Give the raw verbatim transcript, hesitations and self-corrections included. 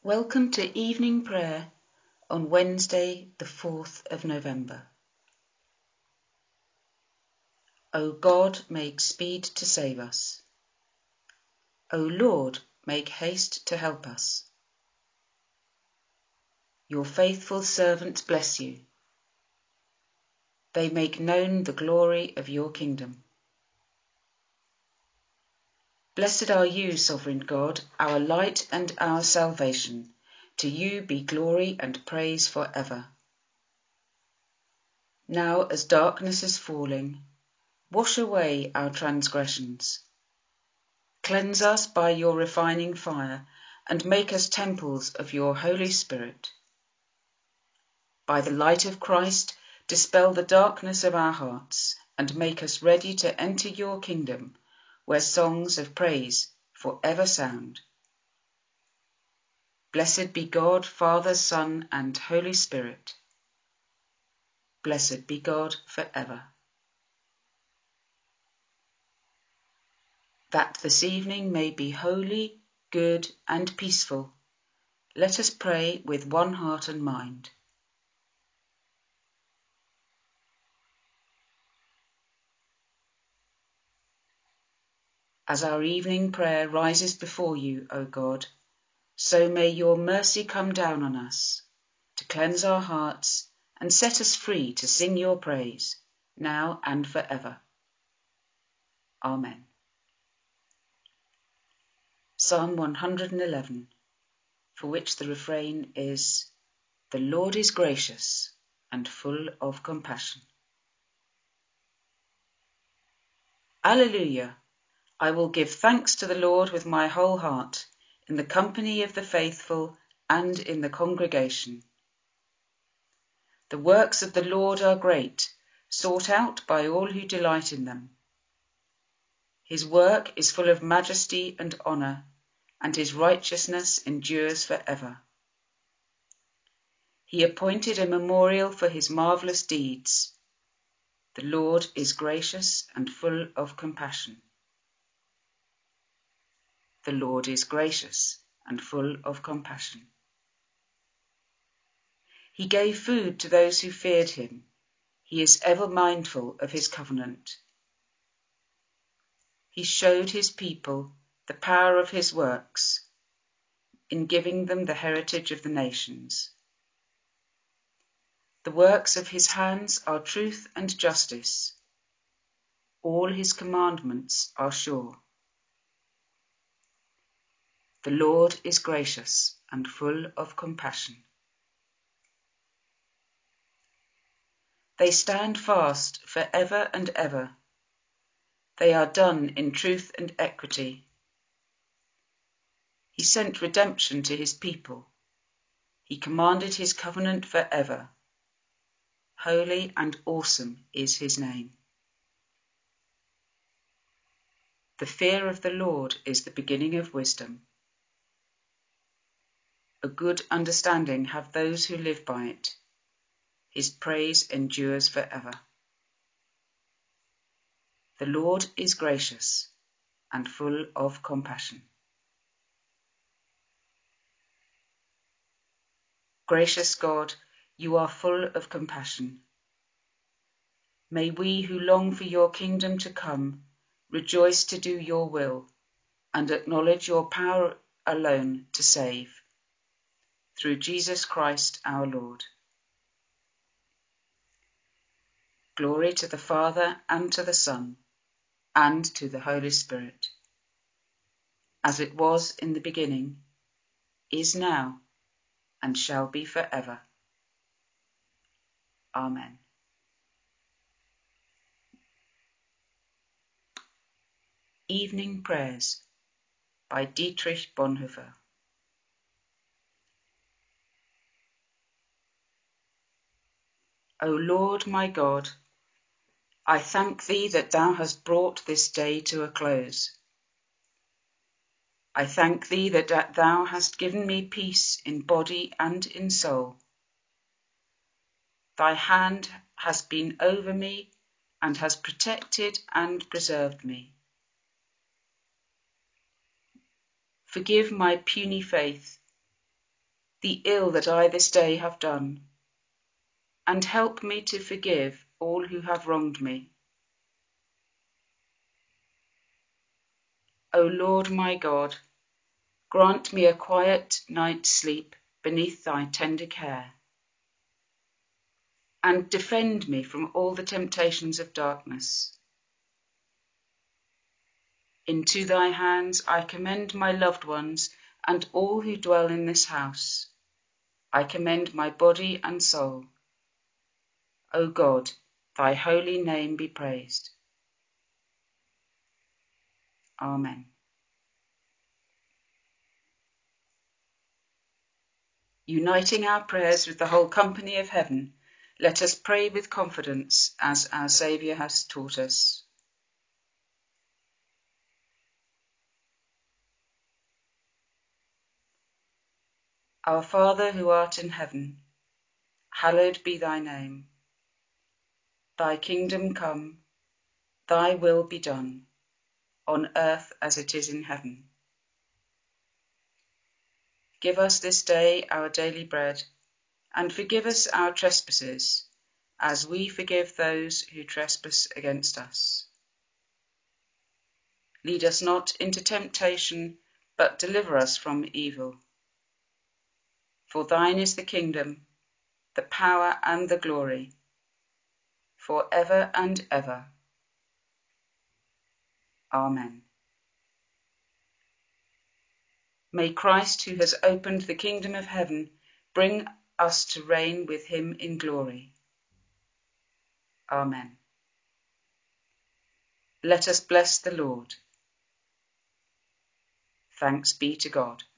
Welcome to evening prayer on Wednesday, the fourth of November. O God, make speed to save us. O Lord, make haste to help us. Your faithful servants bless you. They make known the glory of your kingdom. Blessed are you, sovereign God, our light and our salvation. To you be glory and praise forever. Now, as darkness is falling, wash away our transgressions. Cleanse us by your refining fire, and make us temples of your Holy Spirit. By the light of Christ, dispel the darkness of our hearts, and make us ready to enter your kingdom, where songs of praise forever sound. Blessed be God, Father, Son, and Holy Spirit. Blessed be God forever. That this evening may be holy, good, and peaceful, let us pray with one heart and mind. As our evening prayer rises before you, O God, so may your mercy come down on us, to cleanse our hearts and set us free to sing your praise, now and forever. Amen. Psalm one hundred eleven, for which the refrain is, The Lord is gracious and full of compassion. Alleluia! I will give thanks to the Lord with my whole heart, in the company of the faithful and in the congregation. The works of the Lord are great, sought out by all who delight in them. His work is full of majesty and honour, and his righteousness endures forever. He appointed a memorial for his marvellous deeds. The Lord is gracious and full of compassion. The Lord is gracious and full of compassion. He gave food to those who feared him. He is ever mindful of his covenant. He showed his people the power of his works in giving them the heritage of the nations. The works of his hands are truth and justice. All his commandments are sure. The Lord is gracious and full of compassion. They stand fast for ever and ever. They are done in truth and equity. He sent redemption to his people. He commanded his covenant forever. Holy and awesome is his name. The fear of the Lord is the beginning of wisdom. A good understanding have those who live by it. His praise endures forever. The Lord is gracious and full of compassion. Gracious God, you are full of compassion. May we who long for your kingdom to come rejoice to do your will and acknowledge your power alone to save. Through Jesus Christ our Lord. Glory to the Father and to the Son and to the Holy Spirit, as it was in the beginning, is now, and shall be forever. Amen. Evening Prayers by Dietrich Bonhoeffer. O Lord my God, I thank thee that thou hast brought this day to a close. I thank thee that thou hast given me peace in body and in soul. Thy hand has been over me and has protected and preserved me. Forgive my puny faith, the ill that I this day have done, and help me to forgive all who have wronged me. O Lord my God, grant me a quiet night's sleep beneath thy tender care, and defend me from all the temptations of darkness. Into thy hands I commend my loved ones and all who dwell in this house. I commend my body and soul. O God, thy holy name be praised. Amen. Uniting our prayers with the whole company of heaven, let us pray with confidence as our Saviour has taught us. Our Father who art in heaven, hallowed be thy name. Thy kingdom come, thy will be done, on earth as it is in heaven. Give us this day our daily bread, and forgive us our trespasses, as we forgive those who trespass against us. Lead us not into temptation, but deliver us from evil. For thine is the kingdom, the power and the glory, for ever and ever. Amen. May Christ, who has opened the kingdom of heaven, bring us to reign with him in glory. Amen. Let us bless the Lord. Thanks be to God.